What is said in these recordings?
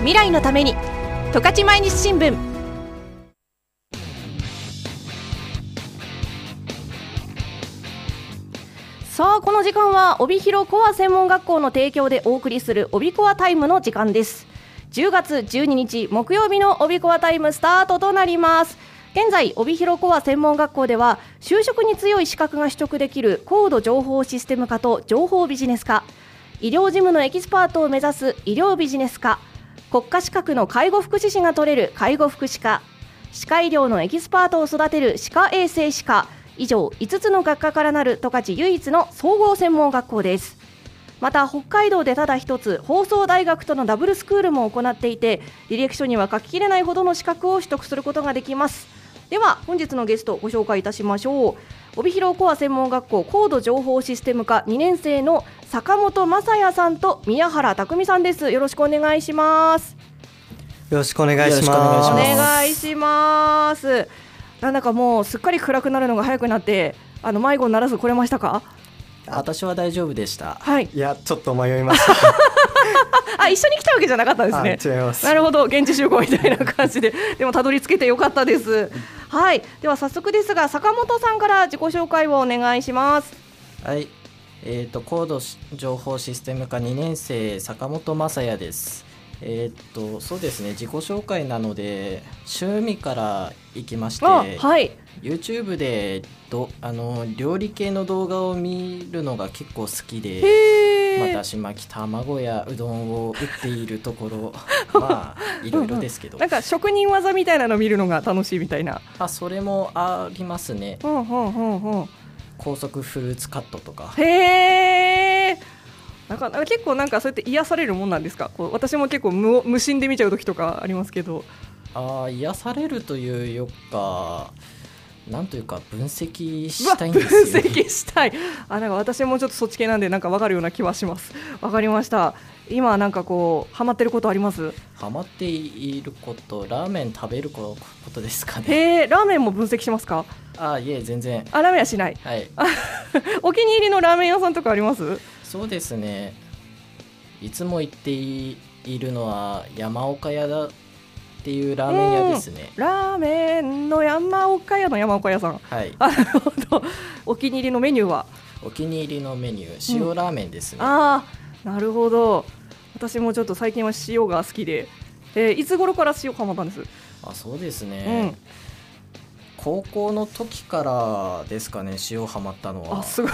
未来のために十勝毎日新聞。さあ、この時間は帯広コア専門学校の提供でお送りする帯コアタイムの時間です。10月12日木曜日の帯コアタイムスタートとなります。現在、帯広コア専門学校では就職に強い資格が取得できる高度情報システム科と情報ビジネス科、医療事務のエキスパートを目指す医療ビジネス科、国家資格の介護福祉士が取れる介護福祉科、歯科医療のエキスパートを育てる歯科衛生士科、以上5つの学科からなる十勝唯一の総合専門学校です。また北海道でただ一つ放送大学とのダブルスクールも行っていて、履歴書には書ききれないほどの資格を取得することができます。では本日のゲストをご紹介いたしましょう。帯広コア専門学校高度情報システム科2年生の坂本雅也さんと宮原匠さんです。よろしくお願いします。 よろしくお願いします。 お願いします。なんだかもうすっかり暗くなるのが早くなって、迷子にならず来れましたか？ 私は大丈夫でした。 はい。いや、ちょっと迷いました一緒に来たわけじゃなかったんですね。 違います。 なるほど、現地集合みたいな感じででもたどり着けてよかったです。はい、では早速ですが坂本さんから自己紹介をお願いします。 はい、高度情報システム科2年生坂本雅也です。そうですね、自己紹介なので趣味からいきまして、はい、YouTube で料理系の動画を見るのが結構好きで、だし巻き卵やうどんを打っているところまあいろいろですけどなんか職人技みたいなのを見るのが楽しいみたいな。 それもありますね。高速フルーツカットとか。 へー、なんか結構なんかそうやって癒されるもんなんですか？私も結構無心で見ちゃう時とかありますけど。 癒されるというよか、なんというか分析したいんですよね。 分析したい。なんか私もちょっとそっち系なんでなんか分かるような気はします。分かりました。今なんかハマってることあります？ ハマっていること、ラーメン食べることですかね。 ラーメンも分析しますか？ いえ全然。 ラーメンはしない。 はい。 お気に入りのラーメン屋さんとかあります？ そうですね、いつも行っているのは山岡屋だっていうラーメン屋ですね。 ラーメンの山岡屋の山岡屋さん。 はい。 なるほど。お気に入りのメニューは？ お気に入りのメニュー、塩ラーメンですね。 なるほど。私もちょっと最近は塩が好きで、いつ頃から塩ハマったんです？ そうですね、高校の時からですかね、塩ハマったのは。 すごい。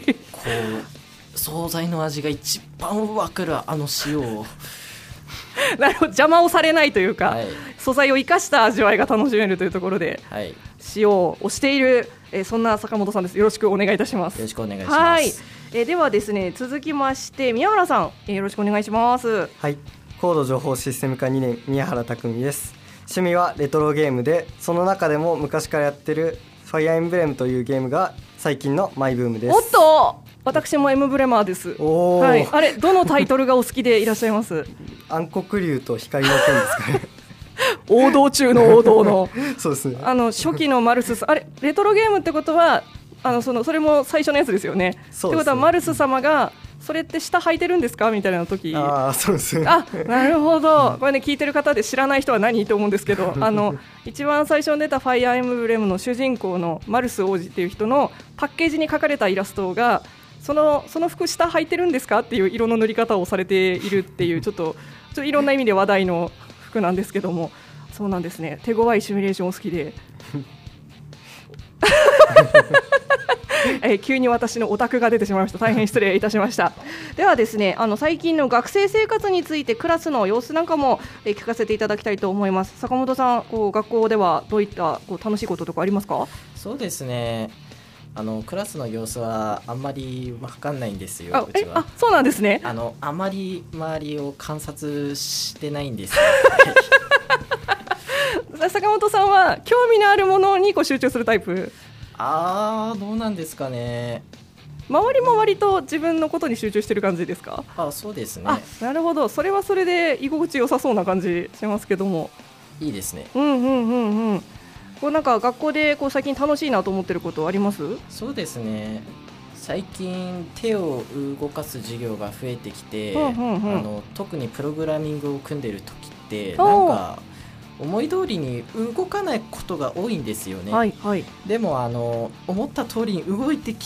惣菜の味が一番わかる塩をなるほど、邪魔をされないというか、 はい、 素材を生かした味わいが楽しめるというところで、 はい、 塩を推している、そんな坂本さんです。よろしくお願いいたします。 よろしくお願いします。 ではですね、続きまして宮原さん、よろしくお願いします。 はい、高度情報システム科2年宮原匠です。趣味はレトロゲームで、その中でも昔からやってるファイアーエンブレムというゲームが最近のマイブームです。 おっと、私もエムブレマーです。はい、あれ、どのタイトルがお好きでいらっしゃいます？ 暗黒竜と光の剣ですかね。 王道中の王道のそうですね。 初期のマルスさん、レトロゲームってことはそれも最初のやつですよね。 そうですね。 ってことはマルス様がそれって下履いてるんですかみたいな時。 そうですね。 なるほど。これね、聞いてる方で知らない人は何と思うんですけど一番最初に出たファイアーエムブレムの主人公のマルス王子っていう人のパッケージに描かれたイラストがその服下履いてるんですかっていう色の塗り方をされているっていう、ちょっといろんな意味で話題の服なんですけども。そうなんですね。手強いシミュレーションお好きで急に私のオタクが出てしまいました。大変失礼いたしました。ではですね、最近の学生生活についてクラスの様子なんかも聞かせていただきたいと思います。坂本さん、学校ではどういった楽しいこととかありますか？ そうですね、クラスの様子はあんまり分かんないんですよ。うちは。 そうなんですね。 あまり周りを観察してないんですよ。 坂本さんは興味のあるものに集中するタイプ？ どうなんですかね。 周りも割と自分のことに集中してる感じですか？ そうですね。 なるほど。それはそれで居心地良さそうな感じしますけども。 いいですね。 なんか学校で最近楽しいなと思ってることあります？ そうですね、最近手を動かす授業が増えてきて、特にプログラミングを組んでいる時ってなんか思い通りに動かないことが多いんですよね。 はいはい、 でも思った通りに動いて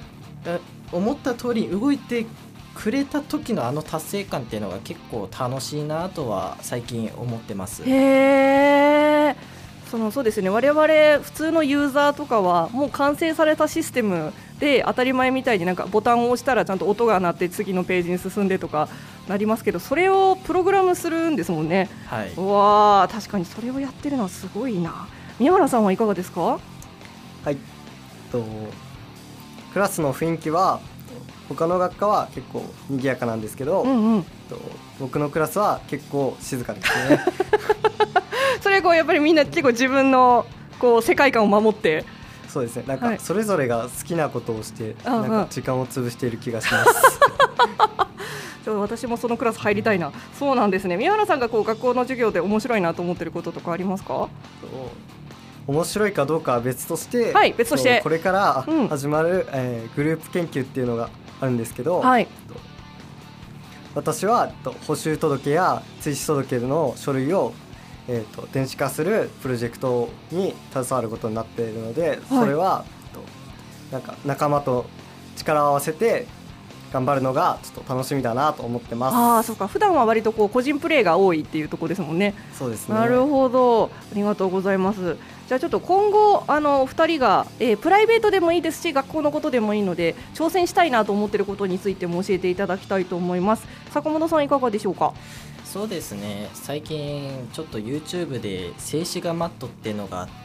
くれた時の達成感っていうのが結構楽しいなとは最近思ってます。 へー、そうですね、我々普通のユーザーとかはもう完成されたシステムで当たり前みたいになんかボタンを押したらちゃんと音が鳴って次のページに進んでとかなりますけど、それをプログラムするんですもんね。 はい、 うわー、確かにそれをやってるのはすごいな。宮原さんはいかがですか？ はい、クラスの雰囲気は他の学科は結構賑やかなんですけど、僕のクラスは結構静かですね。 それやっぱりみんな結構自分の世界観を守って、 そうですね、なんかそれぞれが好きなことをして、なんか時間を潰している気がします。 私もそのクラス入りたいな。そうなんですね。宮原さんが学校の授業で面白いなと思っていることとかありますか？ 面白いかどうかは別として、 はい、別としてこれから始まる、グループ研究っていうのがあるんですけど、 はい、 私は補修届や追試届の書類を、電子化するプロジェクトに携わることになっているので、それは、なんか仲間と力を合わせて頑張るのがちょっと楽しみだなと思ってます。 ああ、そうか。普段は割と個人プレーが多いっていうところですもんね。 そうですね。 なるほど、ありがとうございます。じゃあちょっと今後お二人が、プライベートでもいいですし学校のことでもいいので挑戦したいなと思っていることについても教えていただきたいと思います。坂本さんいかがでしょうか？ そうですね、最近ちょっと YouTube で静止画マットっていうのがあって、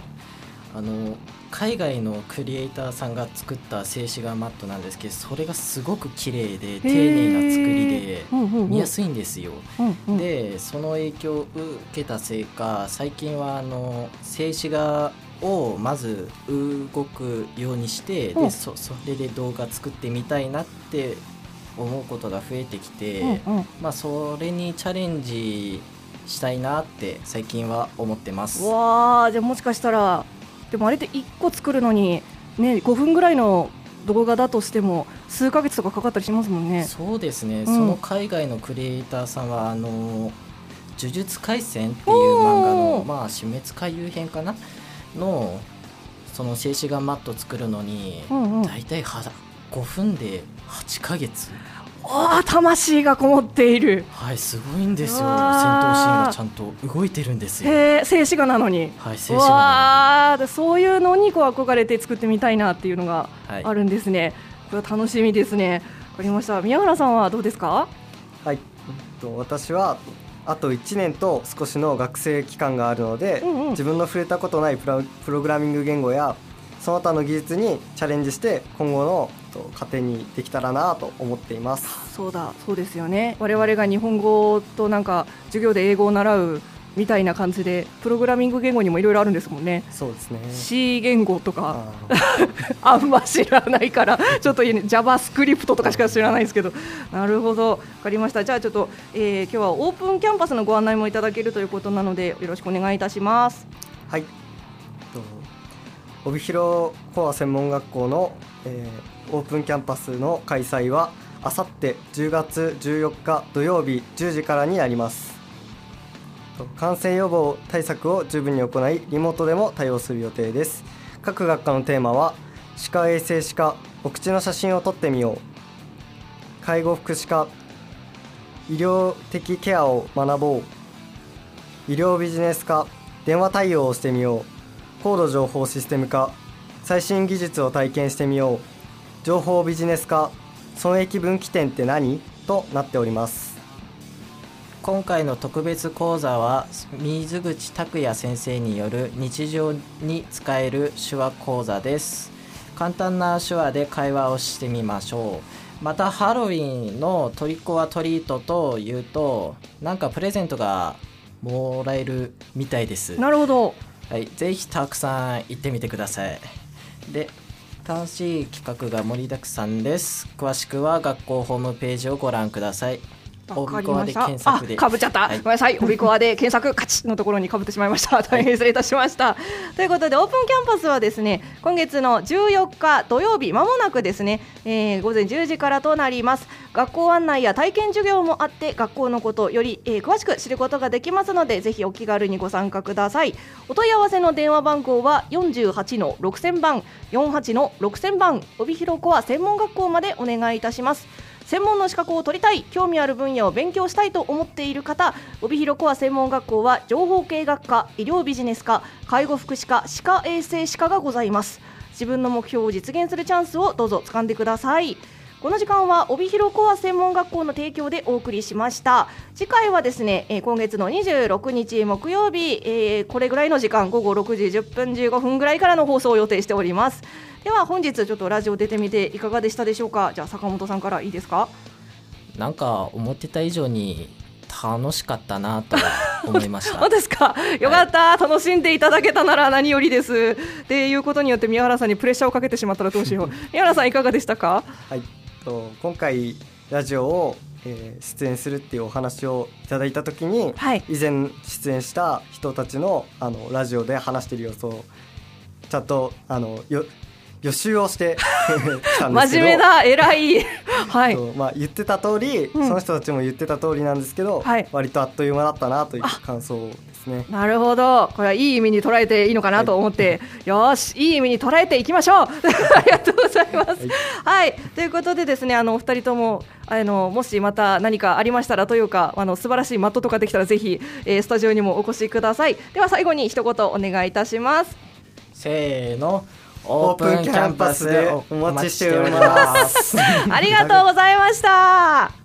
海外のクリエイターさんが作った静止画マットなんですけど、それがすごく綺麗で丁寧な作りで見やすいんですよ。でその影響を受けたせいか、最近は静止画をまず動くようにして、でそれで動画作ってみたいなって思うことが増えてきて、それにチャレンジしたいなって最近は思ってます。 わー、じゃあもしかしたらでもあれって1個作るのに、ね、5分ぐらいの動画だとしても数ヶ月とかかかったりしますもんね。 そうですね、その海外のクリエイターさんは呪術廻戦っていう漫画の、死滅回遊編かなのその静止画マット作るのに、だいたい5分で8ヶ月。 魂がこもっている。 はい、すごいんですよ。戦闘シーンがちゃんと動いてるんですよ。 静止画なのに。 はい、静止画なのに。 そういうのに憧れて作ってみたいなっていうのがあるんですね。これは楽しみですね。わかりました。宮原さんはどうですか？ はい、私はあと1年と少しの学生期間があるので、自分の触れたことないプログラミング言語やその他の技術にチャレンジして今後の糧にできたらなと思っています。 そうですよね。我々が日本語となんか授業で英語を習うみたいな感じでプログラミング言語にもいろいろあるんですもんね。 そうですね。 C 言語とかあんま知らないからちょっとJavaScript とかしか知らないんですけど。なるほど、分かりました。じゃあちょっと、今日はオープンキャンパスのご案内もいただけるということなのでよろしくお願いいたします。 はい、帯広コア専門学校の、オープンキャンパスの開催はあさって10月14日土曜日10時からになります。感染予防対策を十分に行いリモートでも対応する予定です。各学科のテーマは歯科衛生士科、お口の写真を撮ってみよう、介護福祉科、医療的ケアを学ぼう、医療ビジネス科、電話対応をしてみよう、高度情報システム科、最新技術を体験してみよう、情報ビジネス科、損益分岐点って何？となっております。 今回の特別講座は水口拓也先生による日常に使える手話講座です。簡単な手話で会話をしてみましょう。またハロウィンのトリックオアトリートというとなんかプレゼントがもらえるみたいです。 なるほど。 はい、ぜひたくさん行ってみてください。で、楽しい企画が盛りだくさんです。詳しくは学校ホームページをご覧ください。 オビコアで検索でかぶっちゃった、ごめんなさい、オビコアで検索カチッのところにかぶってしまいました大変失礼いたしました、ということでオープンキャンパスはですね今月の14日土曜日まもなくですね、午前10時からとなります。学校案内や体験授業もあって学校のことより、詳しく知ることができますのでぜひお気軽にご参加ください。お問い合わせの電話番号は 48-6000 番 48-6000 番帯広コア専門学校までお願いいたします。専門の資格を取りたい、興味ある分野を勉強したいと思っている方、帯広コア専門学校は情報系学科、医療ビジネス科、介護福祉科、歯科衛生士科がございます。自分の目標を実現するチャンスをどうぞ掴んでください。この時間は帯広コア専門学校の提供でお送りしました。次回はですね、今月の26日木曜日、これぐらいの時間午後6時10分15分ぐらいからの放送を予定しております。では本日ちょっとラジオ出てみていかがでしたでしょうか。じゃあ坂本さんからいいですか。 なんか思ってた以上に楽しかったなと思いましたそうですか、よかった、はい、楽しんでいただけたなら何よりです。っていうことによって宮原さんにプレッシャーをかけてしまったらどうしよう宮原さんいかがでしたか。 はい、今回ラジオを、出演するっていうお話をいただいたときに、はい、以前出演した人たちの、ラジオで話している様子をちゃんと予習をしてたんですけど真面目だ、偉いはい、 言ってた通り、その人たちも言ってた通りなんですけど、はい、割とあっという間だったなという感想ですね。 なるほど、これはいい意味に捉えていいのかなと思って、はい、よし、いい意味に捉えていきましょうありがとうございます、はいはい、ということでですね、お二人とももしまた何かありましたらというか素晴らしいマットとかできたらぜひ、スタジオにもお越しください。では最後に一言お願いいたします。 せーの、 オープンキャンパスでお待ちしておりますありがとうございました。